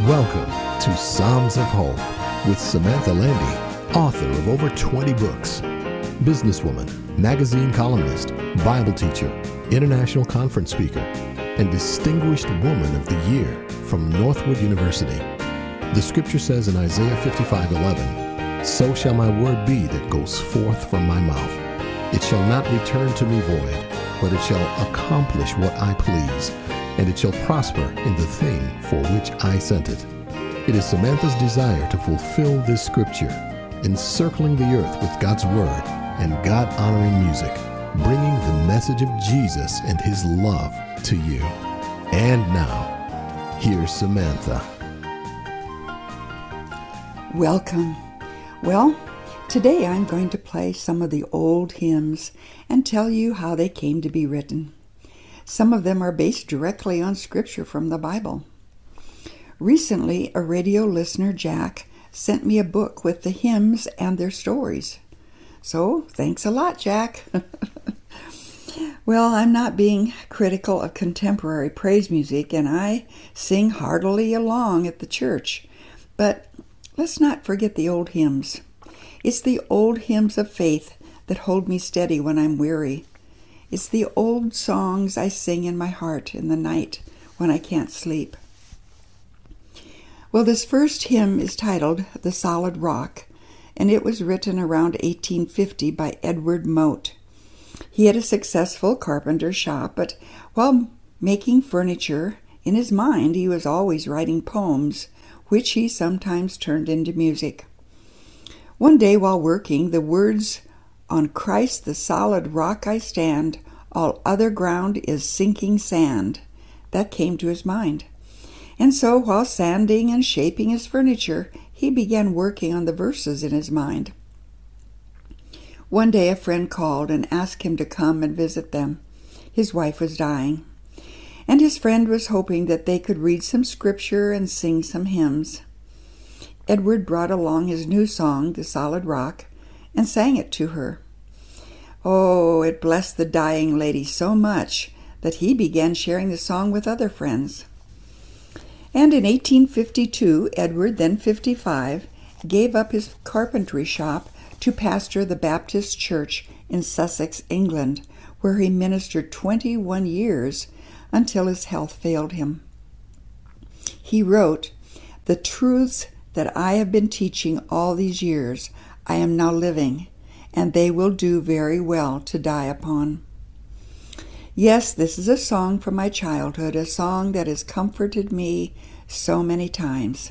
Welcome to Psalms of Hope with Samantha Landy, author of over 20 books, businesswoman, magazine columnist, Bible teacher, international conference speaker, and Distinguished Woman of the Year from Northwood University. The scripture says in Isaiah 55:11, "So shall my word be that goes forth from my mouth. It shall not return to me void, but it shall accomplish what I please, and it shall prosper in the thing for which I sent it." It is Samantha's desire to fulfill this scripture, encircling the earth with God's word and God-honoring music, bringing the message of Jesus and his love to you. And now, here's Samantha. Welcome. Well, today I'm going to play some of the old hymns and tell you how they came to be written. Some of them are based directly on scripture from the Bible. Recently, a radio listener, Jack, sent me a book with the hymns and their stories. So, thanks a lot, Jack. Well, I'm not being critical of contemporary praise music, and I sing heartily along at the church. But let's not forget the old hymns. It's the old hymns of faith that hold me steady when I'm weary. It's the old songs I sing in my heart in the night when I can't sleep. Well, this first hymn is titled "The Solid Rock," and it was written around 1850 by Edward Mote. He had a successful carpenter shop, but while making furniture, in his mind he was always writing poems, which he sometimes turned into music. One day while working, the words, "On Christ the solid rock I stand, all other ground is sinking sand," that came to his mind. And so while sanding and shaping his furniture, he began working on the verses in his mind. One day a friend called and asked him to come and visit them. His wife was dying, and his friend was hoping that they could read some scripture and sing some hymns. Edward brought along his new song, "The Solid Rock," and sang it to her. Oh, it blessed the dying lady so much that he began sharing the song with other friends. And in 1852, Edward, then 55, gave up his carpentry shop to pastor the Baptist Church in Sussex, England, where he ministered 21 years until his health failed him. He wrote, "The truths that I have been teaching all these years, I am now living, and they will do very well to die upon." Yes, this is a song from my childhood, a song that has comforted me so many times.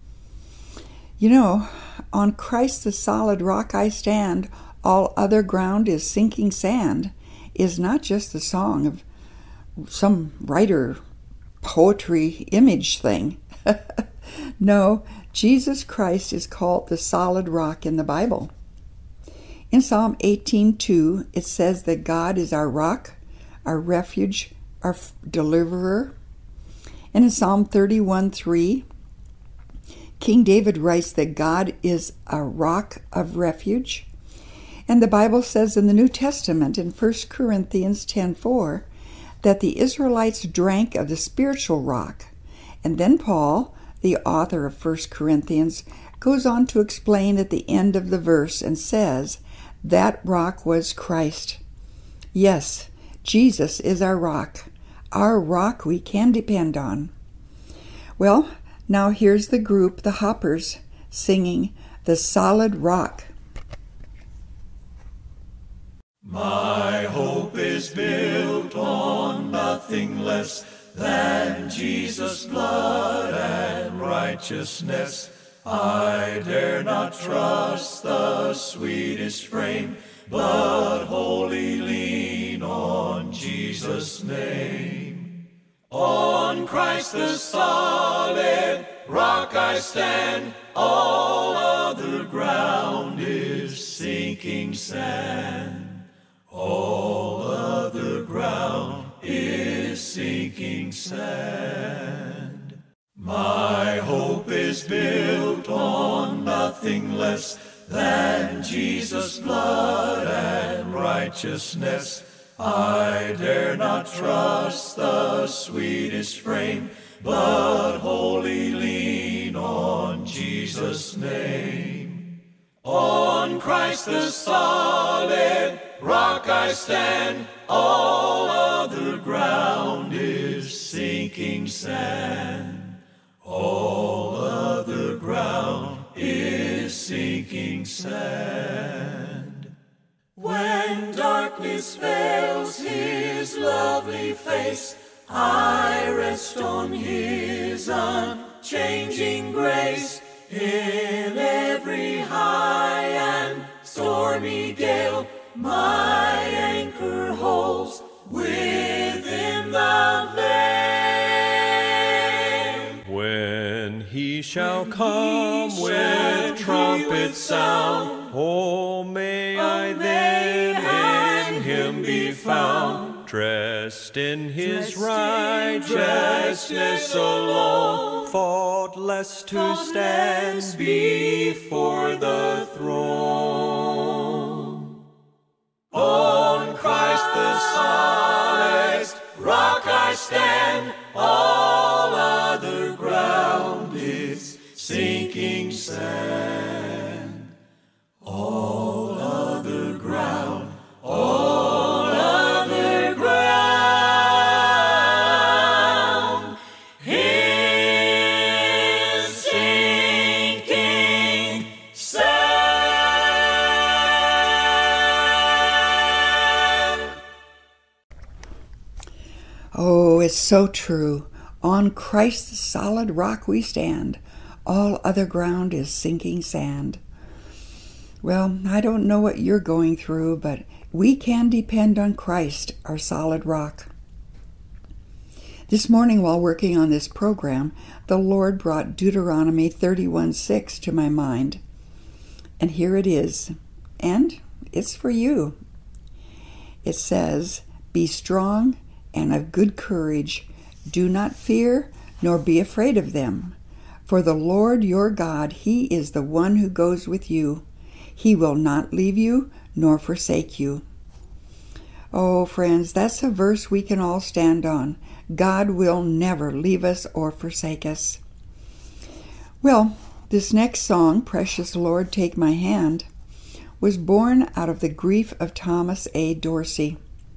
You know, "On Christ the solid rock I stand, all other ground is sinking sand," is not just the song of some writer poetry image thing. No, Jesus Christ is called the solid rock in the Bible. In Psalm 18:2, it says that God is our rock, our refuge, our deliverer. And in Psalm 31:3, King David writes that God is a rock of refuge. And the Bible says in the New Testament in 1 Corinthians 10:4 that the Israelites drank of the spiritual rock. And then Paul, the author of 1 Corinthians, goes on to explain at the end of the verse and says, that rock was Christ. Yes, Jesus is our rock we can depend on. Well, now here's the group, the Hoppers, singing "The Solid Rock." My hope is built on nothing less than Jesus' blood and righteousness. I dare not trust the sweetest frame, but wholly lean on Jesus' name. On Christ the solid rock I stand, all other ground is sinking sand. All other ground is sinking sand. My hope is built on nothing less than Jesus' blood and righteousness. I dare not trust the sweetest frame, but wholly lean on Jesus' name. On Christ the solid rock I stand, all other ground is sinking sand. All other ground is sinking sand. When darkness veils His lovely face, I rest on His unchanging grace. In every high and stormy gale, my anchor holds within the veil. When He shall come with trumpet sound, oh, may I then in Him be found, dressed in His righteousness alone, faultless to stand before the throne. On Christ the solid rock I stand, all other ground is sinking sand. All other ground, all other ground is sinking sand. Oh, it's so true. On Christ the solid rock we stand. All other ground is sinking sand. Well, I don't know what you're going through, but we can depend on Christ, our solid rock. This morning while working on this program, the Lord brought Deuteronomy 31:6 to my mind. And here it is. And it's for you. It says, "Be strong and of good courage. Do not fear, nor be afraid of them. For the Lord your God, He is the one who goes with you. He will not leave you, nor forsake you." Oh, friends, that's a verse we can all stand on. God will never leave us or forsake us. Well, this next song, "Precious Lord, Take My Hand," was born out of the grief of Thomas A. Dorsey.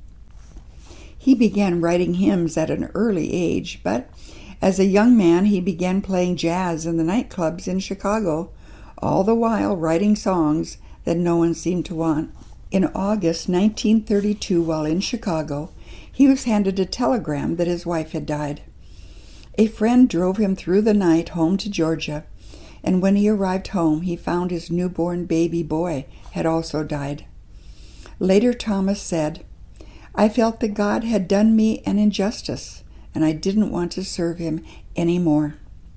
He began writing hymns at an early age, but as a young man he began playing jazz in the nightclubs in Chicago, all the while writing songs that no one seemed to want. In August 1932, while in Chicago, he was handed a telegram that his wife had died. A friend drove him through the night home to Georgia, and when he arrived home, he found his newborn baby boy had also died. Later, Thomas said, "I felt that God had done me an injustice, and I didn't want to serve Him anymore."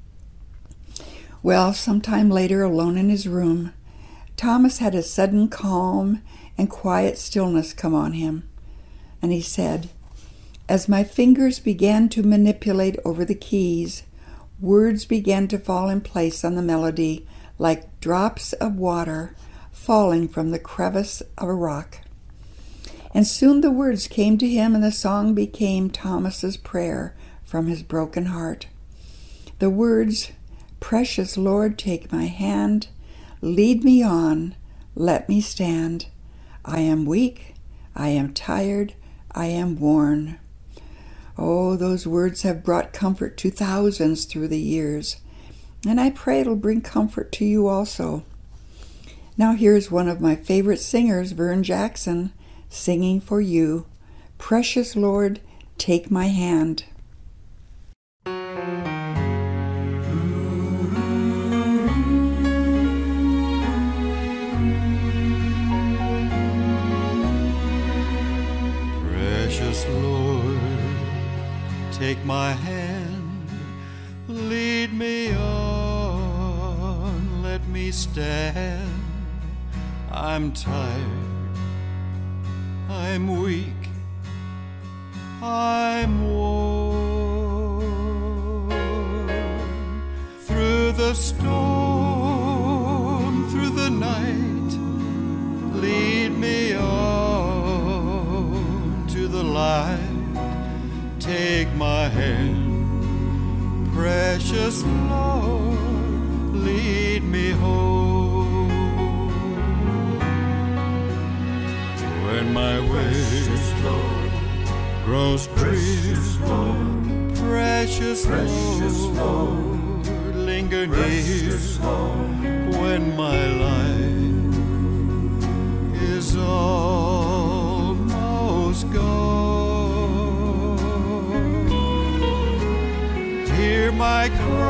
Well, sometime later, alone in his room, Thomas had a sudden calm and quiet stillness come on him, and he said, "As my fingers began to manipulate over the keys, words began to fall in place on the melody like drops of water falling from the crevice of a rock. And soon the words came to him, and the song became Thomas's prayer from his broken heart. The words, 'Precious Lord, take my hand, lead me on, let me stand. I am weak, I am tired, I am worn.' Oh, those words have brought comfort to thousands through the years, and I pray it'll bring comfort to you also. Now here's one of my favorite singers, Vern Jackson, singing for you, 'Precious Lord, take my hand.'" Precious Lord, take my hand, lead me on, let me stand. I'm tired, I'm weak, I'm worn. Through the storm, through the night, lead me on to Precious Lord, lead me home. When my way grows drear, precious Lord, linger near. When my life is almost gone, hear my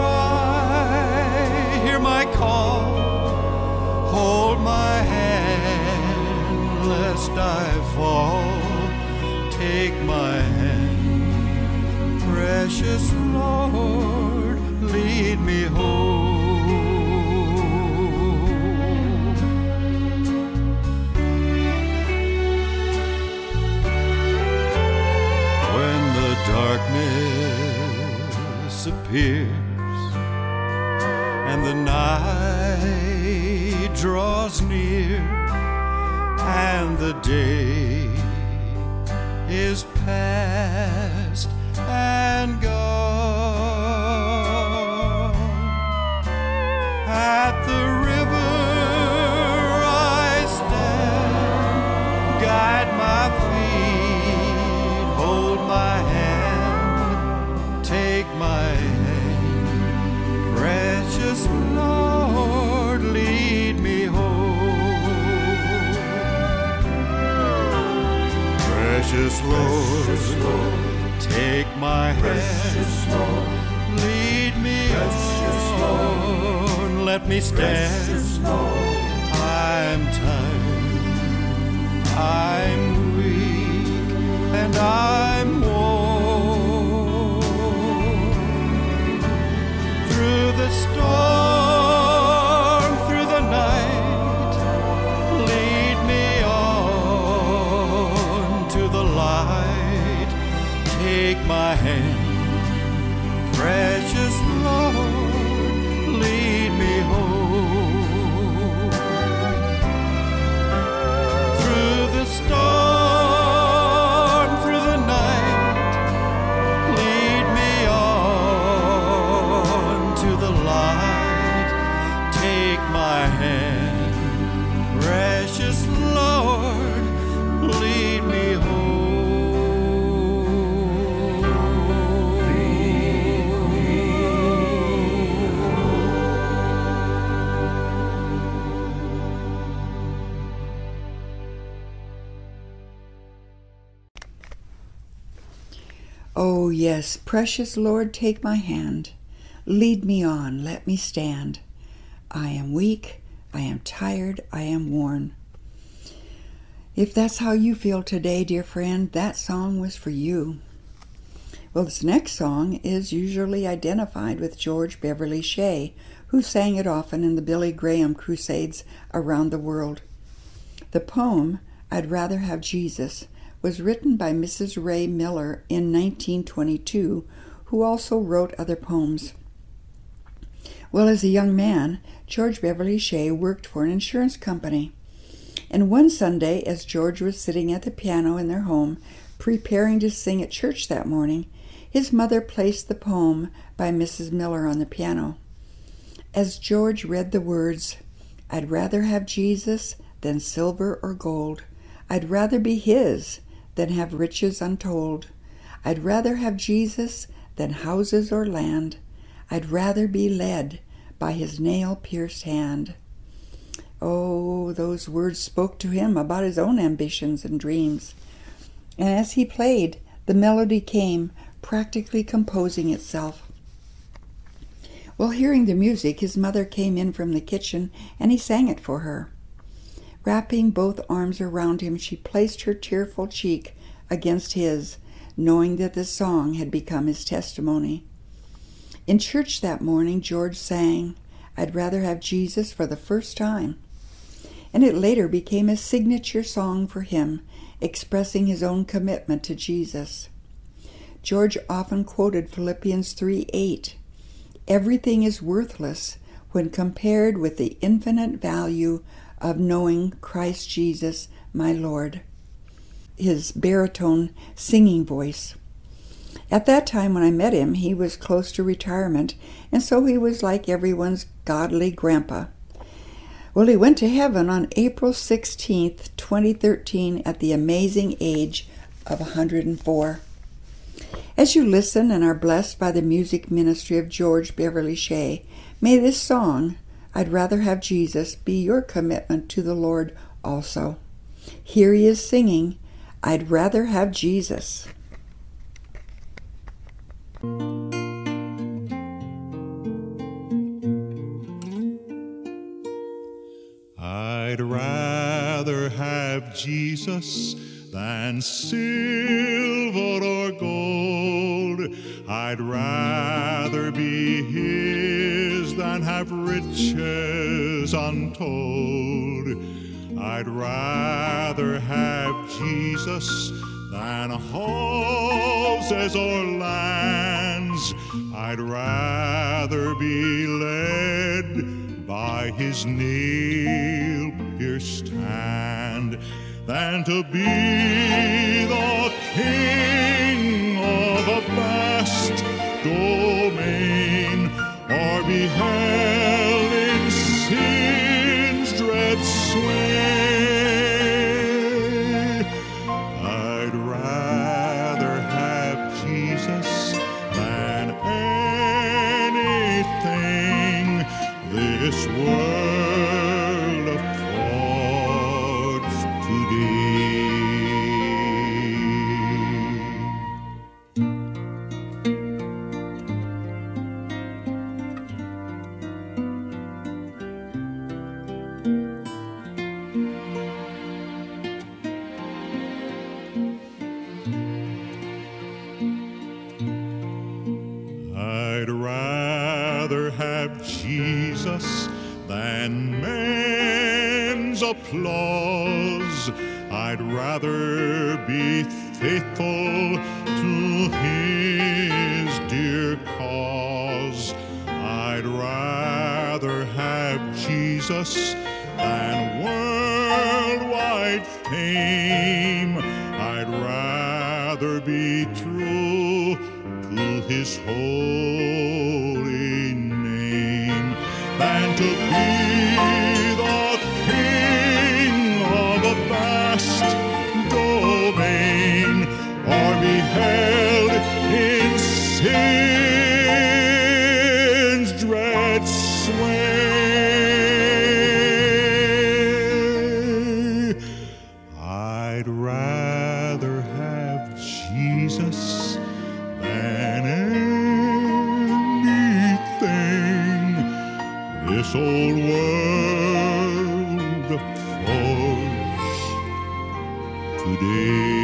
cry, hear my call, hold my hand lest I fall. Take my hand, precious Lord, lead me home. When the darkness appears and the night draws near and the day is past and gone. At the river I stand, guide my feet, hold my hand, take my hand, precious Lord, lead me home. Precious Lord, take my hand, lead me on, let me stand. I'm tired, I'm weak, and I'm worn. Through the storm, through the night, lead me on to the light. Take my hand, precious Lord, lead me home. Through the storm, through the night, lead me on to the light. Take my hand, precious Lord, lead me home. Oh, yes, precious Lord, take my hand. Lead me on, let me stand. I am weak, I am tired, I am worn. If that's how you feel today, dear friend, that song was for you. Well, this next song is usually identified with George Beverly Shea, who sang it often in the Billy Graham crusades around the world. The poem, I'd Rather Have Jesus, was written by Mrs. Ray Miller in 1922, who also wrote other poems. Well, as a young man, George Beverly Shea worked for an insurance company. And one Sunday, as George was sitting at the piano in their home, preparing to sing at church that morning, his mother placed the poem by Mrs. Miller on the piano. As George read the words, I'd rather have Jesus than silver or gold. I'd rather be his than have riches untold. I'd rather have Jesus than houses or land. I'd rather be led by his nail-pierced hand. Oh, those words spoke to him about his own ambitions and dreams. And as he played, the melody came, practically composing itself. While hearing the music, his mother came in from the kitchen, and he sang it for her. Wrapping both arms around him, she placed her tearful cheek against his, knowing that the song had become his testimony. In church that morning, George sang, I'd Rather Have Jesus for the first time. And it later became a signature song for him, expressing his own commitment to Jesus. George often quoted Philippians 3:8. Everything is worthless when compared with the infinite value of knowing Christ Jesus, my Lord. His baritone singing voice. At that time when I met him, he was close to retirement, and so he was like everyone's godly grandpa. Well, he went to heaven on April 16th, 2013, at the amazing age of 104. As you listen and are blessed by the music ministry of George Beverly Shea, may this song, I'd Rather Have Jesus, be your commitment to the Lord also. Here he is singing, I'd Rather Have Jesus. I'd rather have Jesus than silver or gold. I'd rather be his than have riches untold. I'd rather have Jesus than houses or lands. I'd rather be led by his nail-pierced hand than to be the king of a vast domain, or be held in sin's dread sway. I'd rather have Jesus than anything this world affords today. I'd rather have Jesus than men's applause. I'd rather be faithful to his dear cause. I'd rather have Jesus than worldwide fame. I'd rather be true to his holy name than to be the king of a vast domain, or be held in sin's dread sway. I'd rather have Jesus than anything this old world affords today.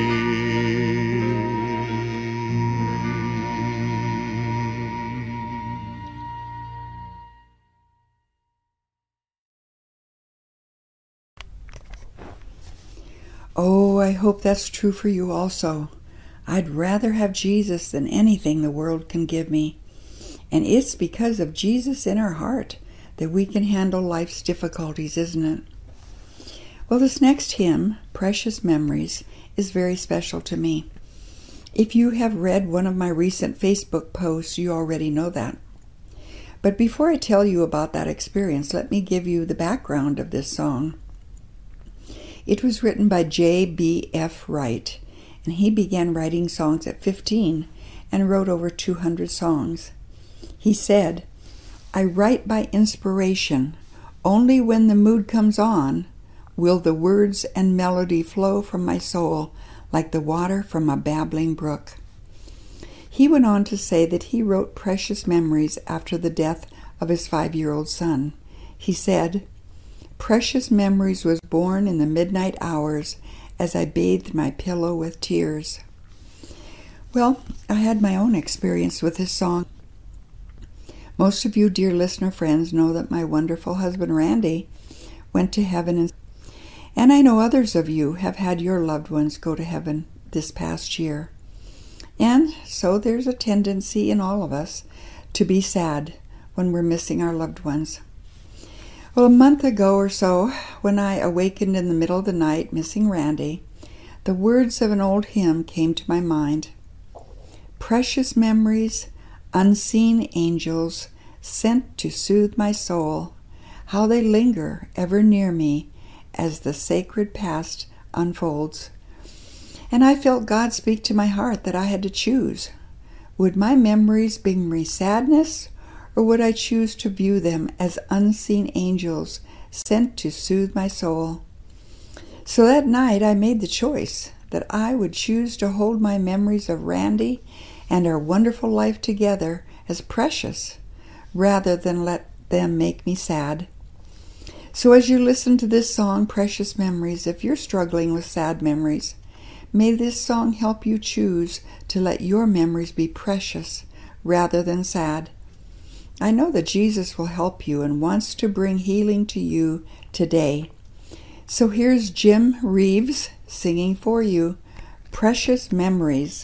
Oh, I hope that's true for you also. I'd rather have Jesus than anything the world can give me. And it's because of Jesus in our heart that we can handle life's difficulties, isn't it? Well, this next hymn, Precious Memories, is very special to me. If you have read one of my recent Facebook posts, you already know that. But before I tell you about that experience, let me give you the background of this song. It was written by J.B.F. Wright, and he began writing songs at 15 and wrote over 200 songs. He said, I write by inspiration. Only when the mood comes on will the words and melody flow from my soul like the water from a babbling brook. He went on to say that he wrote Precious Memories after the death of his 5-year-old son. He said, Precious Memories was born in the midnight hours as I bathed my pillow with tears. Well, I had my own experience with this song. Most of you, dear listener friends, know that my wonderful husband Randy went to heaven, and I know others of you have had your loved ones go to heaven this past year. And so there's a tendency in all of us to be sad when we're missing our loved ones. Well, a month ago or so, when I awakened in the middle of the night missing Randy, the words of an old hymn came to my mind. Precious memories, unseen angels, sent to soothe my soul, how they linger ever near me as the sacred past unfolds. And I felt God speak to my heart that I had to choose. Would my memories bring me sadness, or would I choose to view them as unseen angels sent to soothe my soul? So that night I made the choice that I would choose to hold my memories of Randy and our wonderful life together as precious, rather than let them make me sad. So as you listen to this song, Precious Memories, if you're struggling with sad memories, may this song help you choose to let your memories be precious rather than sad. I know that Jesus will help you and wants to bring healing to you today. So here's Jim Reeves singing for you, Precious Memories.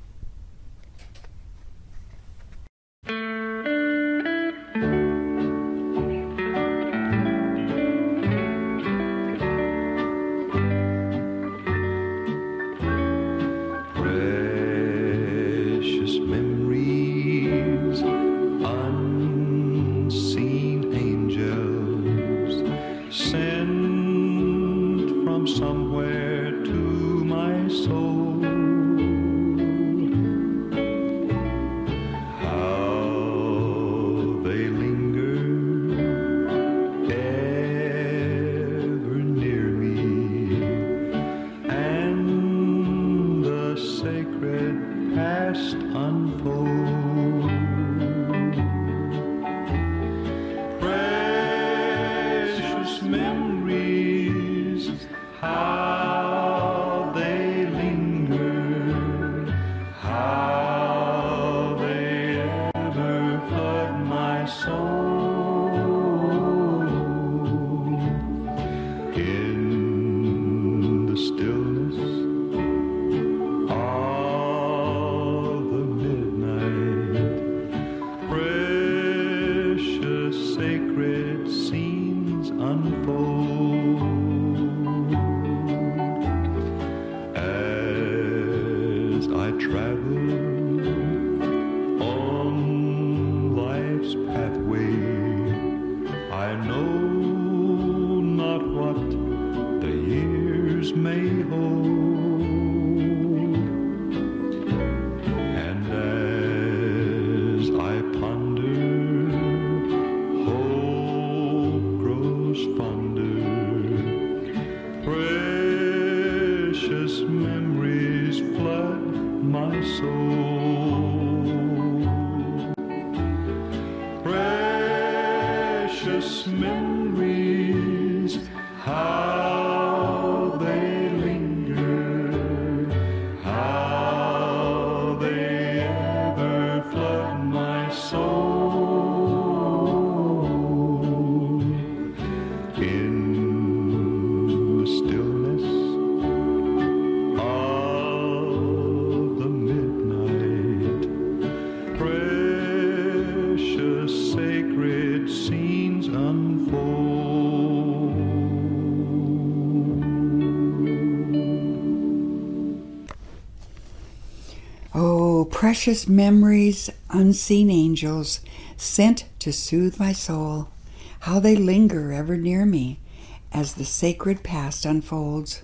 Precious memories, unseen angels, sent to soothe my soul, how they linger ever near me as the sacred past unfolds.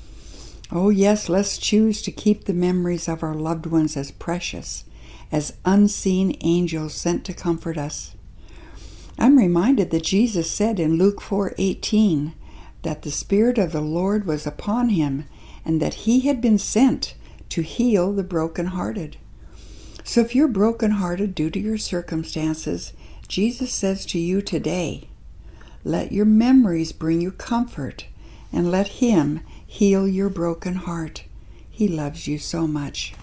Oh yes, let's choose to keep the memories of our loved ones as precious as unseen angels sent to comfort us. I'm reminded that Jesus said in Luke 4:18 that the Spirit of the Lord was upon him and that he had been sent to heal the brokenhearted. So if you're brokenhearted due to your circumstances, Jesus says to you today, let your memories bring you comfort and let him heal your broken heart. He loves you so much.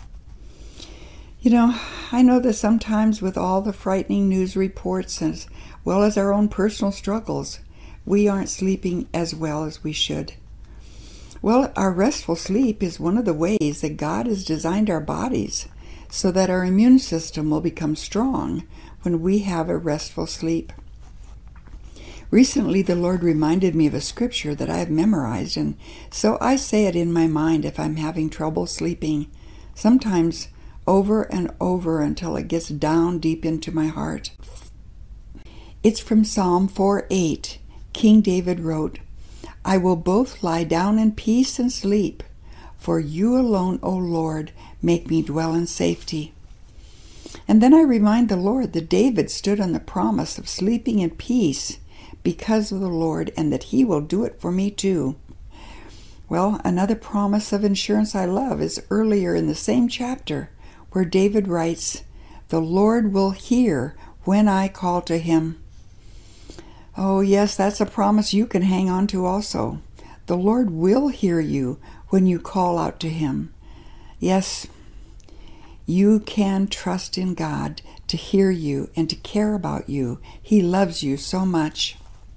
You know, I know that sometimes with all the frightening news reports as well as our own personal struggles, we aren't sleeping as well as we should. Well, our restful sleep is one of the ways that God has designed our bodies so that our immune system will become strong when we have a restful sleep. Recently, the Lord reminded me of a scripture that I have memorized, and so I say it in my mind if I'm having trouble sleeping. Sometimes, over and over until it gets down deep into my heart. It's from Psalm 4:8. King David wrote, "I will both lie down in peace and sleep, for you alone, O Lord, make me dwell in safety." And then I remind the Lord that David stood on the promise of sleeping in peace because of the Lord, and that he will do it for me too. Well, another promise of insurance I love is earlier in the same chapter, where David writes, "The Lord will hear when I call to him." Oh yes, that's a promise you can hang on to also. The Lord will hear you when you call out to him. Yes, you can trust in God to hear you and to care about you. He loves you so much.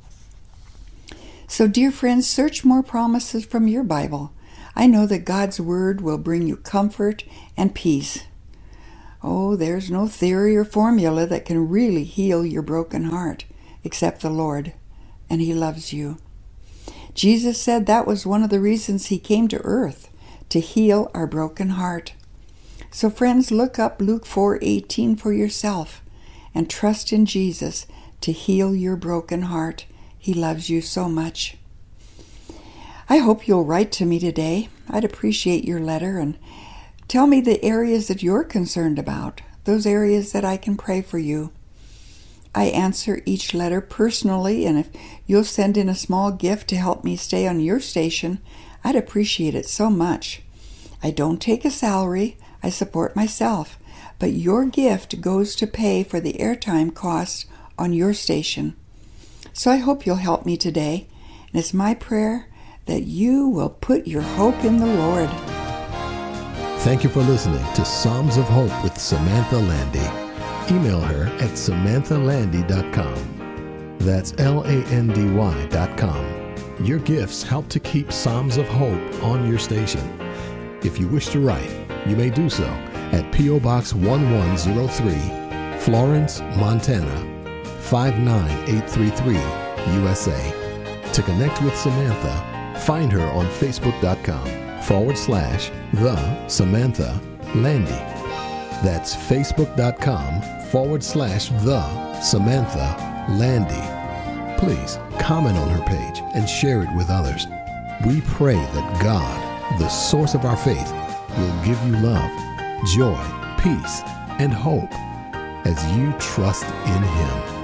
So, dear friends, search more promises from your Bible. I know that God's Word will bring you comfort and peace. Oh, there's no theory or formula that can really heal your broken heart except the Lord, and He loves you. Jesus said that was one of the reasons He came to earth, to heal our broken heart. So friends, look up Luke 4:18 for yourself and trust in Jesus to heal your broken heart. He loves you so much. I hope you'll write to me today. I'd appreciate your letter, and tell me the areas that you're concerned about, those areas that I can pray for you. I answer each letter personally, and if you'll send in a small gift to help me stay on your station, I'd appreciate it so much. I don't take a salary. I support myself, but your gift goes to pay for the airtime costs on your station. So I hope you'll help me today, and it's my prayer that you will put your hope in the Lord. Thank you for listening to Psalms of Hope with Samantha Landy. Email her at samanthalandy.com. That's LANDY.com. Your gifts help to keep Psalms of Hope on your station. If you wish to write, you may do so at P.O. Box 1103, Florence, Montana 59833, USA. To connect with Samantha, find her on Facebook.com/The Samantha Landy. That's Facebook.com/The Samantha Landy. Please comment on her page and share it with others. We pray that God, the source of our faith, will give you love, joy, peace, and hope as you trust in Him.